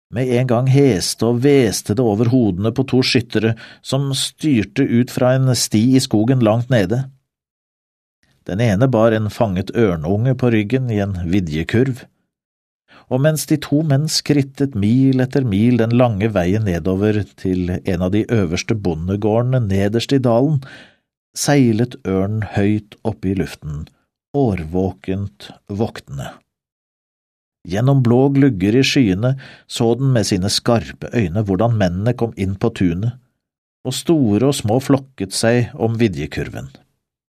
Med en gang heste og hveste det over hodene på to skyttere som styrte ut fra en sti i skogen langt nede. Den ene bar en fanget ørneunge på ryggen i en vidjekurv, og mens de to menn skrittet mil etter mil den lange veien nedover til en av de øverste bondegårdene nederst i dalen, seilet ørnen høyt oppe i luften, årvåkent voktende. Gjennom blå glugger i skyene så den med sine skarpe øyne hvordan mennene kom inn på tunet, og store og små flokket seg om vidjekurven.